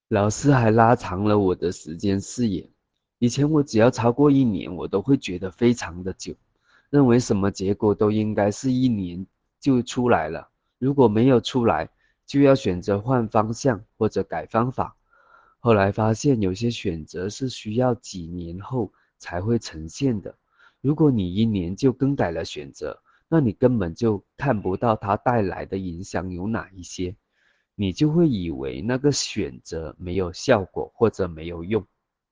老师还拉长了我的时间视野。以前我只要超过1年，我都会觉得非常的久，认为什么结果都应该是1年就出来了，如果没有出来，就要选择换方向或者改方法。后来发现有些选择是需要几年后才会呈现的，如果你1年就更改了选择，那你根本就看不到它带来的影响有哪一些，你就会以为那个选择没有效果或者没有用。